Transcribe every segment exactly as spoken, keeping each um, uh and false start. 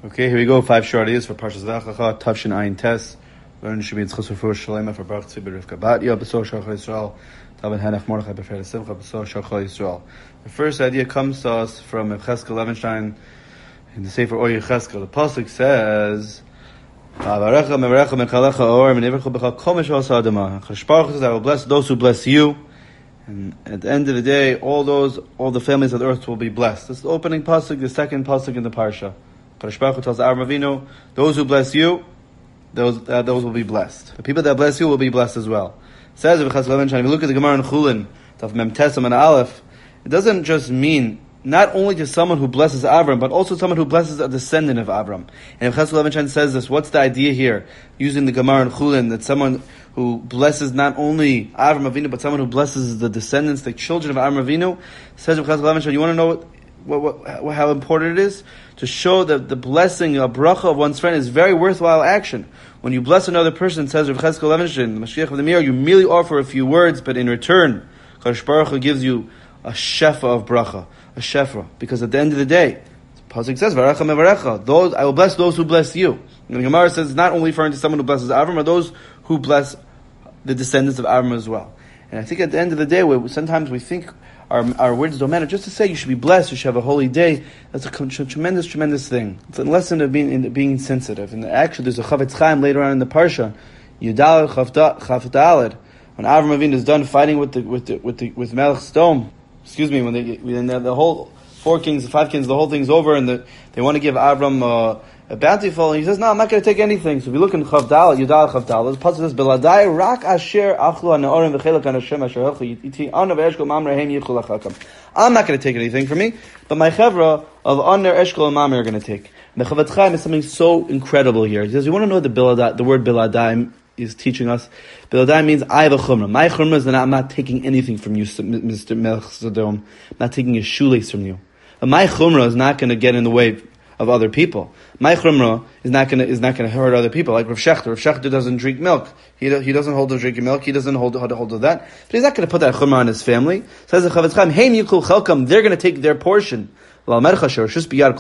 Okay, here we go. Five short ideas for Parshas Vachacha, Tavshin Ayin Tes. Learn should be in Tzchus Refuah Shalema for Baruch Tzibur Rivka Batya, B'Sor Shachar Yisrael, David Hanach Mordechai B'Fer Simcha, B'Sor Shachar Yisrael. The first idea comes to us from Cheskel Levenstein in the Sefer Or Yecheskel. The pasuk says, "Avarecha mevarecha mechalecha or menevercha b'cha kol mishal sadama." Chashparach says, "I will bless those who bless you." And at the end of the day, all those, all the families of the earth will be blessed. This is the opening pasuk, the second pasuk in the parsha. Kadosh Baruch Hu tells Avraham Avinu, those who bless you, those uh, those will be blessed. The people that bless you will be blessed as well. It says, if you look at the Gemara in Chulin, Taf Mem Tesam and Aleph, it doesn't just mean not only to someone who blesses Avram, but also someone who blesses a descendant of Avram. And if Cheskel Levenstein says this, what's the idea here? Using the Gemara in Chulin, that someone who blesses not only Avram Avinu, but someone who blesses the descendants, the children of Avram Avinu, says if Cheskel Levenstein, you want to know what, what, what, how important it is? To show that the blessing, a bracha of one's friend is very worthwhile action. When you bless another person, says Rav Cheskel Levenstein, the Mashiach of the Mir, you merely offer a few words, but in return, Kadosh Baruch Hu gives you a shefa of bracha, a shefra. Because at the end of the day, the pasuk says, "Varecha mevarecha." Those I will bless those who bless you. And the Gemara says, not only referring to someone who blesses Avram, but those who bless the descendants of Avram as well. And I think at the end of the day, we, sometimes we think our our words don't matter. Just to say you should be blessed, you should have a holy day, that's a tremendous, tremendous thing. It's a lesson of being in, being sensitive. And actually, there's a Chavetz Chaim later on in the parsha, Yudal Chavdalad, when Avram Avinu is done fighting with the with the, with the, with Melech Sodom. Excuse me, when they when the, the whole four kings, the five kings, the whole thing's over, and the, they want to give Avram uh, a bountiful, and he says, "No, I'm not going to take anything." So if you look in Chavdal, Yudal Chavdal, the pasuk says, "Beladai rak asher achlu hanaorim v'chelak hanashem asher helchu yiti ana ve'eshkol mamre hem yichul achakam." I'm not going to take anything from me, but my chevra of Aner, Eshkol, and Mamre are going to take. The Chavetz Chaim is something so incredible here. He says, "You want to know what the Biladai, the word Biladai is teaching us? Biladai means I have a chumrah. My chumrah is that I'm not taking anything from you, Mister Melech Sodom. I'm not taking a shoelace from you. But my chumrah is not going to get in the way of other people. My chumrah is not going to is not going to hurt other people. Like Rav Shechter. Rav Shechter doesn't drink milk. He do, he doesn't hold to drinking milk. He doesn't hold hold, hold to that. But he's not going to put that chumrah on his family. Says the Chavetz Chaim, Hey Yikul Chelkam. They're going to take their portion. You want to have a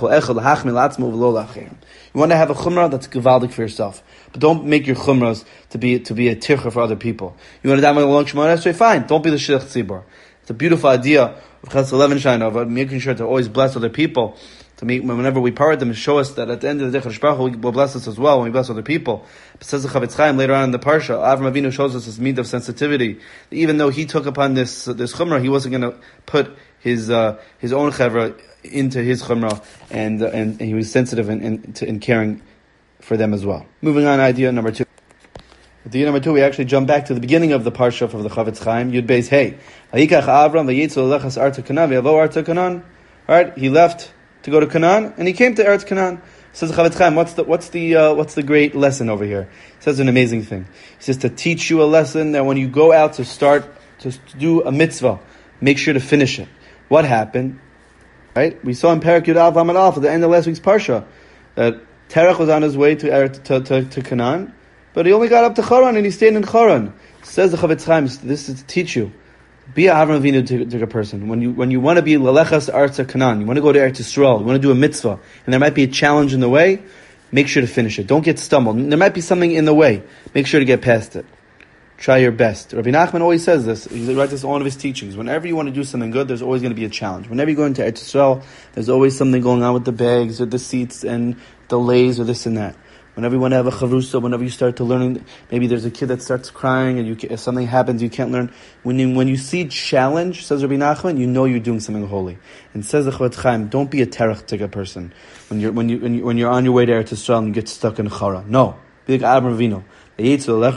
chumrah that's gevaldik for yourself, but don't make your chumras to be to be a tircha for other people. You want to daven along Shemona Esrei, fine. Don't be the shliach tzibur. It's a beautiful idea of Cheskel Levenstein of making sure to always bless other people. To make whenever we part them, show us that at the end of the day, Kadosh Baruch Hu will bless us as well when we bless other people. But says the Chavetz Chaim later on in the parsha, Avram Avinu shows us this need of sensitivity. Even though he took upon this this chumrah, he wasn't going to put his uh, his own chevra into his chumrah, and, uh, and and he was sensitive and in, in, in caring for them as well. Moving on, idea number two. Idea number two, we actually jump back to the beginning of the parsha of the Chavetz Chaim. Yud Beis Hey, Vayikach Avram vayitzu lechas arta Canaan v'yavo arta Canaan. All right, he left to go to Canaan, and he came to Eretz Canaan. Says the Chavetz Chaim, what's the what's the uh, what's the great lesson over here? He says an amazing thing. He says to teach you a lesson that when you go out to start to, to do a mitzvah, make sure to finish it. What happened? Right, we saw in Perek Yud Aleph Amud Aleph at the end of last week's parsha that Terach was on his way to Eretz, to, to, to Canaan, but he only got up to Charan and he stayed in Charan. Says the Chavetz Chaim, this is to teach you. Be a Avram Avinu to, to a person. When you when you want to be Lalechas Arza Canaan, you want to go to Eretz Yisrael, you want to do a mitzvah, and there might be a challenge in the way, make sure to finish it. Don't get stumbled. There might be something in the way. Make sure to get past it. Try your best. Rabbi Nachman always says this. He writes this in one of his teachings. Whenever you want to do something good, there's always going to be a challenge. Whenever you go into Eretz Yisrael, there's always something going on with the bags or the seats and delays or this and that. Whenever you want to have a chavrusa, whenever you start to learn, maybe there's a kid that starts crying and you, if something happens, you can't learn. When you, when you see challenge, says Rabbi Nachman, you know you're doing something holy. And says the Chavetz Chaim, don't be a terach tika person. When you're, when you, when you, when you're on your way to Eretz Yisrael and you get stuck in Chara. No. Be like Avram Avinu. You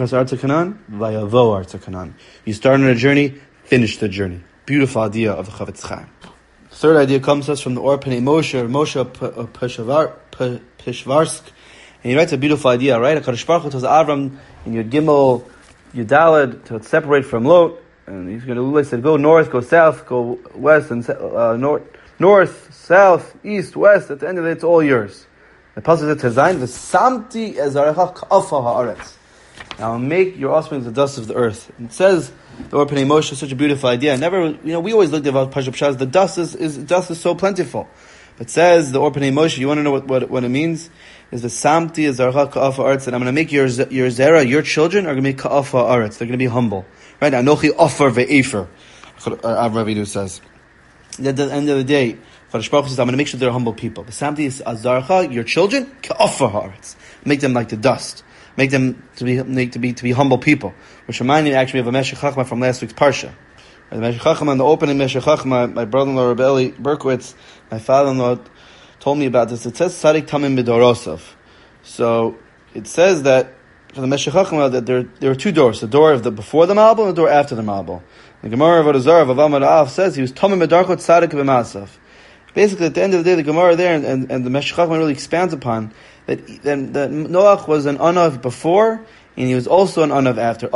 start on a journey, finish the journey. Beautiful idea of the Chavetz Chaim. Third idea comes to us from the Or Pnei Moshe, Moshe Peshvarsk. And he writes a beautiful idea, right? HaKadosh Baruch Hu tells Avram in Yud Gimel, Yudalad, to separate from Lot. And he's going to, he said, go north, go south, go west, and uh, north, north, south, east, west. At the end of it, it's all yours. The pasuk says, "Tezayin v'samti ezarecha k'afa haaretz." Now make your offspring the dust of the earth. And it says the Or Pnei Moshe is such a beautiful idea. I never, you know, we always looked at Pashup Shas. The dust is, is dust is so plentiful, But says the Orpanei Moshe, you want to know what, what, what it means? Is the Samti is Zarcha Ka'afa Aretz, and I'm going to make your your Zera, your children are going to be Ka'afa Aretz. They're going to be humble. Right? Anochi Offer Ve'efer. Avraham Avinu says. At the end of the day, Kadosh Baruch Hu says, I'm going to make sure they're humble people. The Samti is Azarcha, your children, Ka'afa Haaretz. Make them like the dust. Make them to be make, to be to be humble people. Which reminds me actually of a Meshech Chachma from last week's Parsha. The Meshech Chachma, in the opening Meshech Chachma, my brother-in-law Rebbe Eli Berkowitz, my father-in-law, told me about this. It says Tzadik Tamim B'Dorosov. So it says that for the Meshech Chachma that there there are two doors: the door of the before the Mabul and the door after the Mabul. The Gemara of Avodah of Avam Ra'af says he was Tamim B'Darchot Tzadik B'Masav. Basically, at the end of the day, the Gemara there and, and, and the Meshech Chachma really expands upon that, that, that Noach was an Anav before, and he was also an Anav after.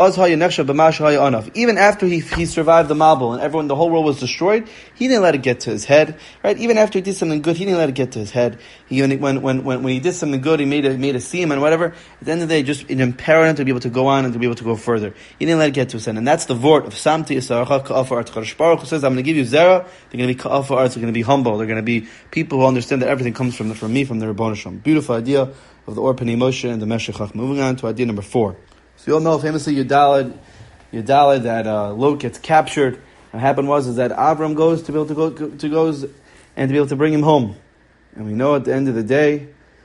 Even after he he survived the Mabul and everyone, the whole world was destroyed, he didn't let it get to his head. Right? Even after he did something good, he didn't let it get to his head. He when when when when he did something good, he made a made a seam and whatever. At the end of the day, just it empowered him to be able to go on and to be able to go further. He didn't let it get to his head, and that's the vort of Samti Yisaracha Ka'afar Arts. Kadosh Baruch Hu says, "I'm going to give you Zera. They're going to be Ka'afar Arts. They're going to be humble. They're going to be people who understand that everything comes from the, from me, from the Rebbeinu Shalom." Beautiful idea of the Orpanei Moshe and the Meshech Chachma. Moving on to idea number four. So you all know famously Yudalad, Yudalad that uh, Lot gets captured. What happened was is that Avram goes to be able to go to goes and to be able to bring him home. And we know at the end of the day,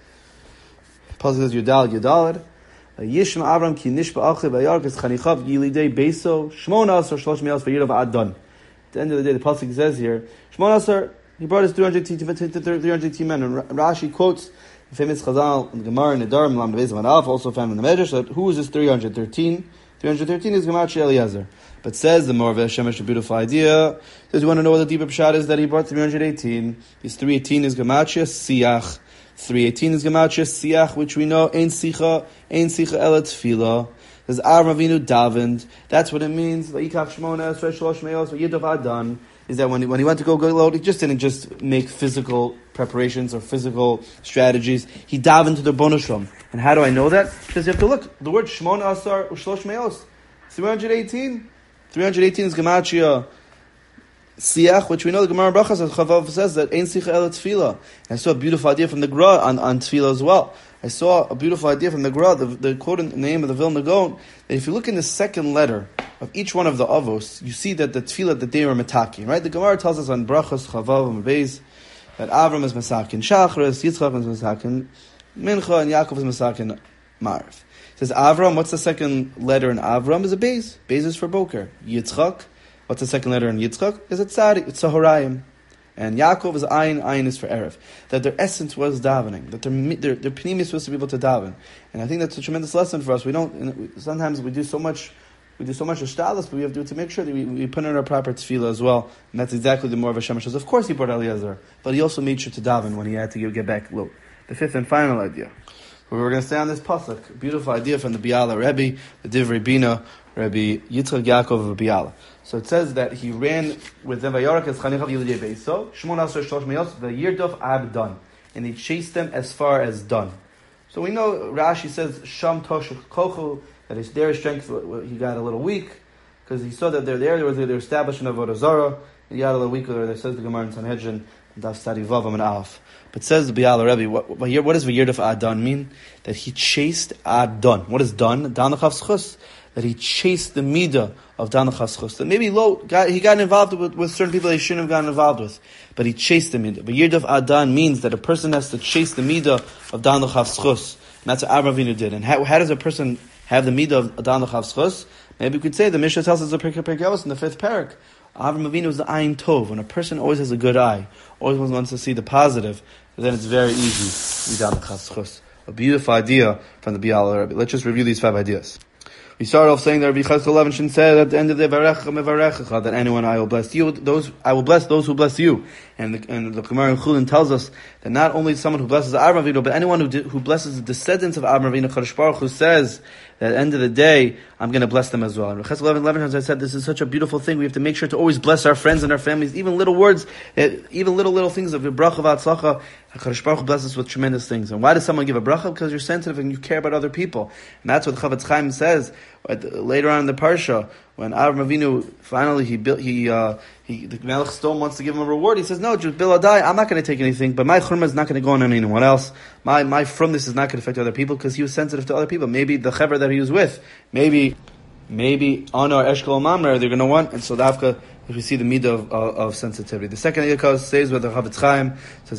Pasuk says Yudalad Yudalad, Yishma Avram ki nishba achiv ayarkes chanichav yilidei beso shmona asar shlosh me'os v'yirav adon. At the end of the day, the Pasuk says here, Shmona asar, he brought his three hundred men. And Rashi quotes the famous Chazal in the Gemara in the Nedarim, Lam Nevezim Adaf, also found in the Medrash, that who is this three hundred thirteen? three hundred thirteen is Gematria Eliezer. But says the Morveh Shemesh, a beautiful idea, says you want to know what the deeper pshat is that he brought three hundred eighteen. His three eighteen is Gematria Siach. three eighteen is Gematria Siach, which we know, Ein Sicha, Ein Sicha Ela Tefillah. There's Avram Avinu davened. That's what it means. Vayikach Shmona Esrei Shlosh Me'os V'Yidov Adan. Is that when he, when he went to go go load, he just didn't just make physical preparations or physical strategies. He davened to the Rebbeinu Shalom. And how do I know that? Because you have to look. The word Shmona Asar Ushlosh Me'os. three hundred eighteen. three hundred eighteen is Gematria Siach, which we know the Gemara Brachas says, Chavav says that Ein Sicha El Tefillah. I saw a beautiful idea from the Gra on, on Tefillah as well. I saw a beautiful idea from the Gra, the, the quote in the name of the Vilna Gaon, that if you look in the second letter of each one of the Avos, you see that the Tefillah that they were Mataki, right? The Gemara tells us on Brachas, Chavav, and Beis, that Avram is Masakin Shachris, Yitzchak is Masakin Mincha, and Yaakov is Masakin Marv. It says Avram, what's the second letter in Avram? Is a Beis. Beis is for Boker. Yitzchak, what's the second letter in Yitzchak? Is a Tzadik, it's a Horayim. And Yaakov is Ayin, Ayin is for Erev. That their essence was davening. That their their, their Pnimi is supposed to be able to daven. And I think that's a tremendous lesson for us. We don't, sometimes we do so much, we do so much Ashtalas, but we have to do to make sure that we, we put in our proper tefillah as well. And that's exactly the more of Hashem says. Of course he brought Eliezer, but he also made sure to daven when he had to get, get back low. The fifth and final idea. We're going to stay on this pasuk. Beautiful idea from the Biala Rebbe, the Divrei Bina, Rebbe Yitzchak Yaakov of Biala. So it says that he ran with them Vayarak as Chanichav Yilidei Beiso, Shmon Asar Shlosh Me'os, Vayirdof Ab Dan, and he chased them as far as Dan. So we know Rashi says Sham Tosh Kochu, that his their strength he got a little weak because he saw that they're there. There was their establishment of Avodah Zarah. He got a little weaker. There says the Gemara in Sanhedrin, Daf Sadi Vav and Alf. But says the Biala Rebbe, what, what, what does Vayirdof Adan mean? That he chased Adan. What is Dan? Dan Chus. That he chased the midah of Dan Chus. That maybe low got, he got involved with, with certain people that he shouldn't have gotten involved with, but he chased the midah. But Yirdof Adan means that a person has to chase the midah of Dan Chus. And that's what Avraham Avinu did. And how, how does a person have the midah of Dan Chus? Maybe we could say the Mishnah tells us the Pirkei Avos in the fifth parak. Avraham Avinu is the Ayin Tov. When a person always has a good eye, always wants to see the positive, then it's very easy to be Dan Chus. A beautiful idea from the Biala Rebbe. Let's just review these five ideas. We started off saying that Rabbi Cheskel Levinson said at the end of the Varecha Mevarecha that anyone I will bless you, those I will bless those who bless you. And the, and the Gemara in Chulin tells us that not only someone who blesses Avraham Avinu, but anyone who who blesses the descendants of Avraham Avinu, Kadosh Baruch Hu says that at the end of the day, I'm going to bless them as well. And Cheskel Levinson, as I said, this is such a beautiful thing. We have to make sure to always bless our friends and our families, even little words, even little little things of bracha v'atzlacha. Kadosh Baruch Hu blesses us with tremendous things. And why does someone give a bracha? Because you're sensitive and you care about other people. And that's what Chavetz Chaim says. But later on in the parsha, when Avram Avinu finally he built, he uh, he the Melech Stone wants to give him a reward. He says, "No, just Biladai, I'm not going to take anything, but my churma is not going to go on anyone else. My my fromness is not going to affect other people because he was sensitive to other people. Maybe the chaver that he was with, maybe maybe Anor Eshkol Mamre they're going to want, and so Dafka." If we see the midah of, of, of sensitivity. The second ayah says where the Chavetz Chaim says,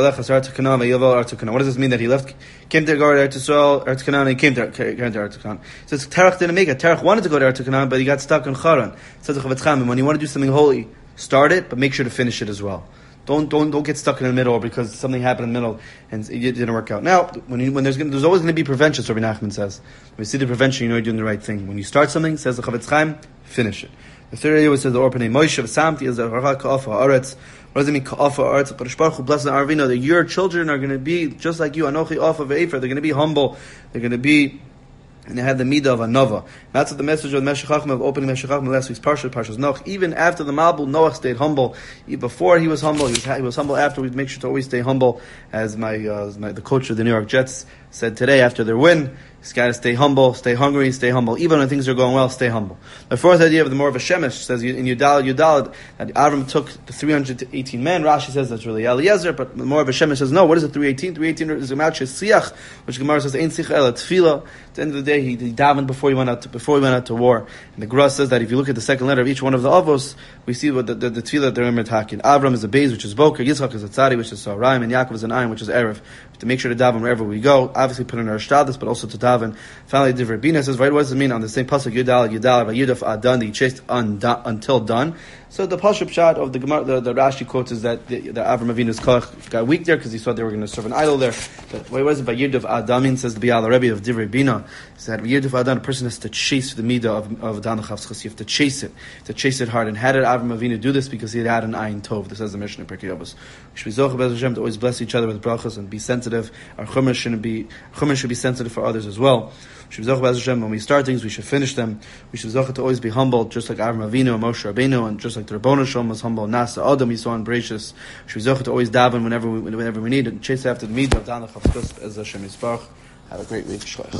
what does this mean that he left, came to go to Eretz Yisrael, Eretz Canaan, and he came to, came to Eretz Canaan? It says, Terach didn't make it. Terach wanted to go to Eretz Canaan, but he got stuck in Charan. It says the Chavetz Chaim, when you want to do something holy, start it, but make sure to finish it as well. Don't don't don't get stuck in the middle because something happened in the middle and it didn't work out. Now, when you, when there's gonna, there's always going to be prevention, so Rabbi Nachman says. When you see the prevention, you know you're doing the right thing. When you start something, says the Chavetz Chaim, finish it. The third area says the Orpanei Moshe V'samti is the Harach Ka'afa Haaretz. What does it mean Ka'afa Haaretz? Kadosh Baruch Hu blessed Arvino that your children are going to be just like you. Anochi Afa Ve'efer. They're going to be humble. They're going to be. And they have the midah of a nova. That's what the message of Meshech Chacham of opening Meshech Chacham last week's parsha, Parshas Noach. Even after the Mabul, Noach stayed humble. Before he was humble, he was, he was humble after. We make sure to always stay humble. As my, uh, as my the coach of the New York Jets said today after their win, he's got to stay humble, stay hungry, stay humble. Even when things are going well, stay humble. The fourth idea of the more of a Shemesh says in Yudal Yudal that Avram took the three hundred eighteen men. Rashi says that's really Eliezer, but the more of a Shemesh says no. What is it? three eighteen. three eighteen is a match Siach, which Gemara says Ein Sich El Tefillah. At the end of the day, he, he davened before he went out to, before he went out to war. And the Gra says that if you look at the second letter of each one of the avos, we see what the the, the tefillah that they're talking. Avram is a Beis, which is Boker. Yitzchak is a Tzadi, which is Saraim, and Yaakov is an Ayin, which is Erev. To make sure to daven wherever we go, obviously put in our shtadus, but also to daven. Finally, Divrei Bina says, right, what does it mean on the same pasuk Yudal Yudal Vayudaf Adan that he chased undone, until done? So the pasuk shot of the Gemara, the, the Rashi quotes is that the, the Avram Avinu's koach got weak there because he thought they were going to serve an idol there. But wait, what is it? Vayudaf Adan says the Bial Rebbe of Divrei Bina. He said Vayudaf Adan, a person has to chase the midah of of Dan Chavschus. You have to chase it, to chase it hard. And how did Avram Avinu do this? Because he had an ayin tov. This says the Mishnah in Pirkei Avos. We should be zocheh Be'ez Hashem to always bless each other with brachas and be sensitive. Our chumash should be chumash should be sensitive for others as well. We should be zocheh Be'ez Hashem when we start things, we should finish them. We should be zocheh to always be humble, just like Avram Avinu and Moshe Rabbeinu, and just like the Rabbanu Shalom was humble. Nasa Adam we saw in Bereshis. We should be zocheh to always daven whenever we whenever we need and chase after the midah of Dan Chavschus as Hashem Yisparach. Have a great week.